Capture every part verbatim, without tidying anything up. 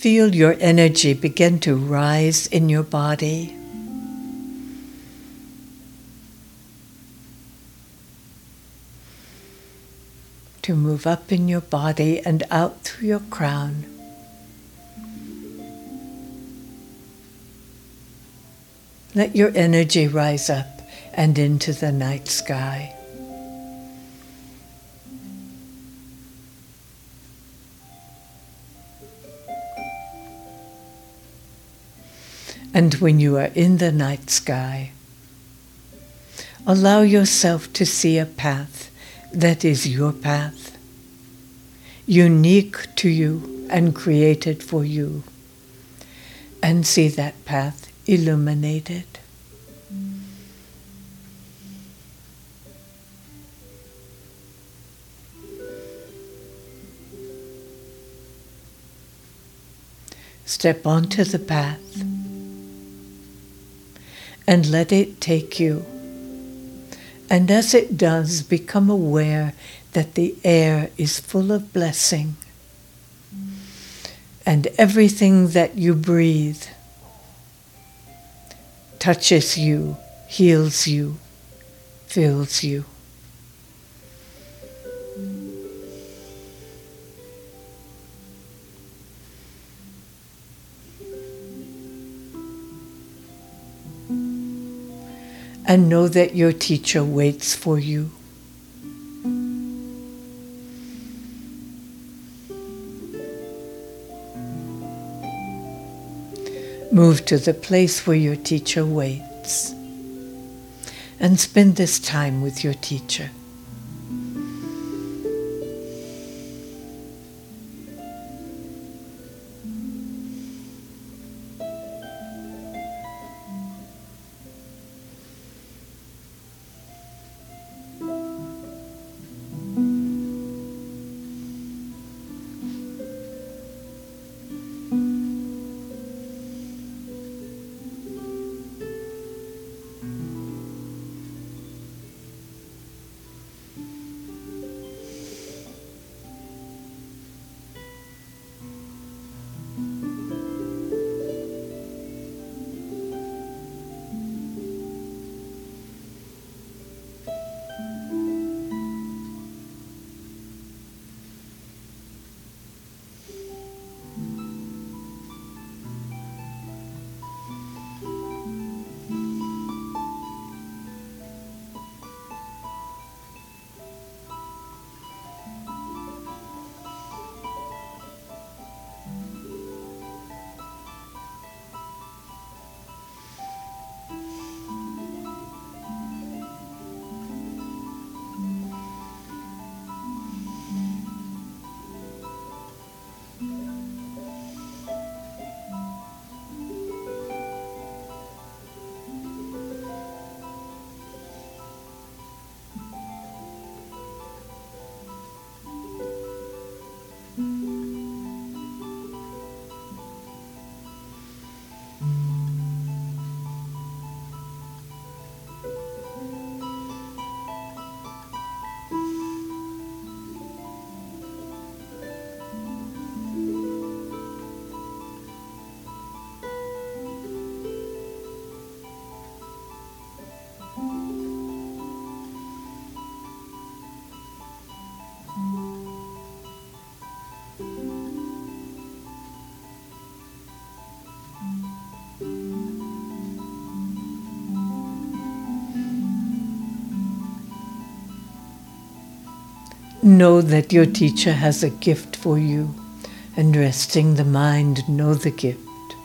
feel your energy begin to rise in your body. To move up in your body and out through your crown. Let your energy rise up and into the night sky. And when you are in the night sky, allow yourself to see a path that is your path, unique to you and created for you, and see that path illuminated. Step onto the path and let it take you. And as it does, become aware that the air is full of blessing. And everything that you breathe touches you, heals you, fills you. And know that your teacher waits for you. Move to the place where your teacher waits and spend this time with your teacher. Know that your teacher has a gift for you, and resting the mind, know the gift.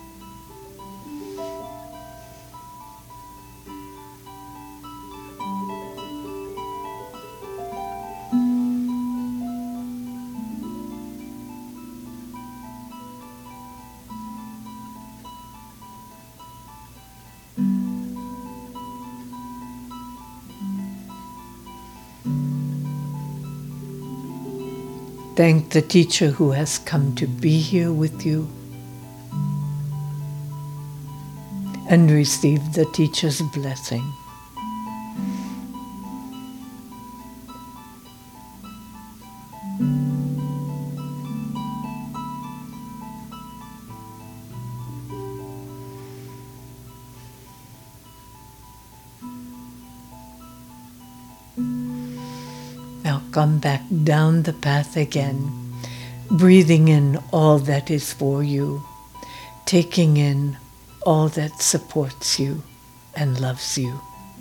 Thank the teacher who has come to be here with you, and receive the teacher's blessing. Now come back down the path again, breathing in all that is for you, taking in all that supports you and loves you.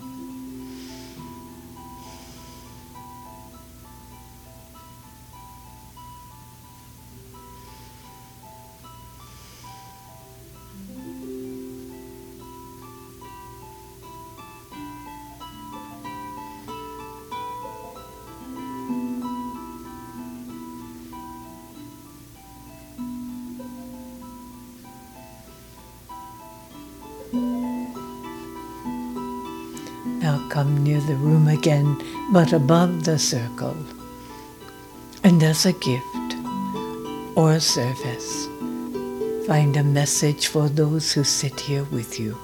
Now come near the room again, but above the circle. And as a gift or a service, find a message for those who sit here with you.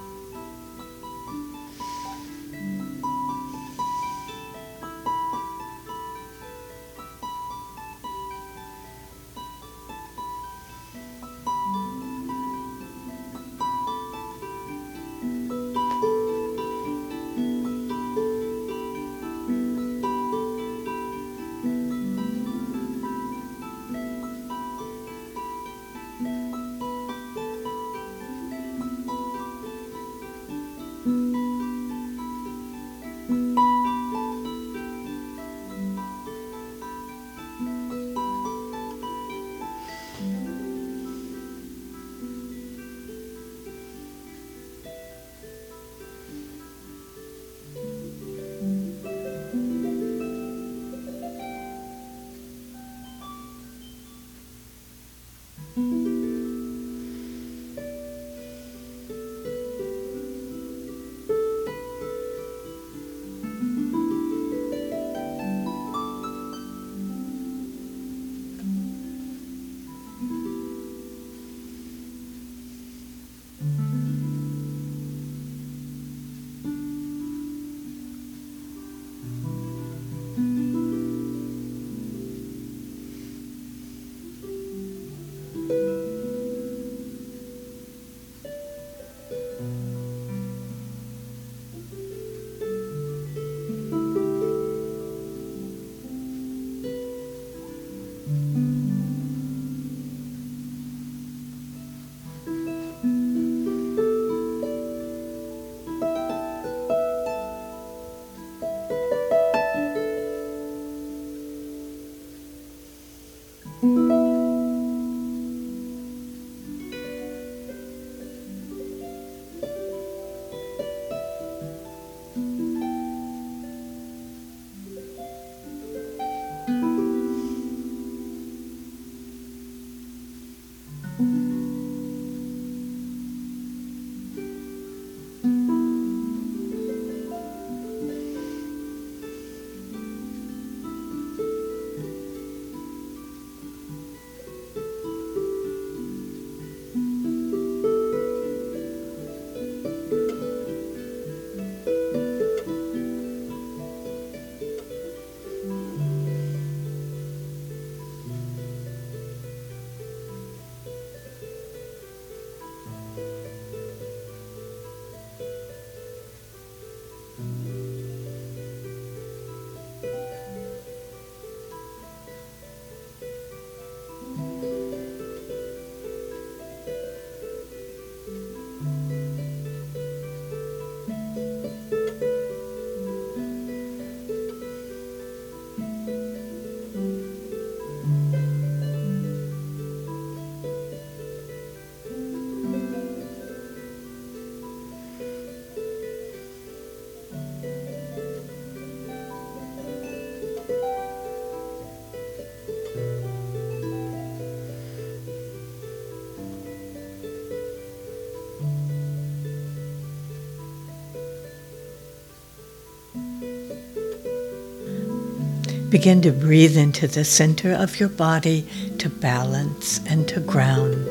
Begin to breathe into the center of your body to balance and to ground.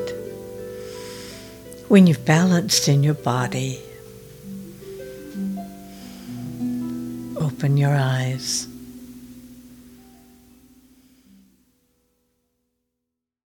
When you've balanced in your body, open your eyes.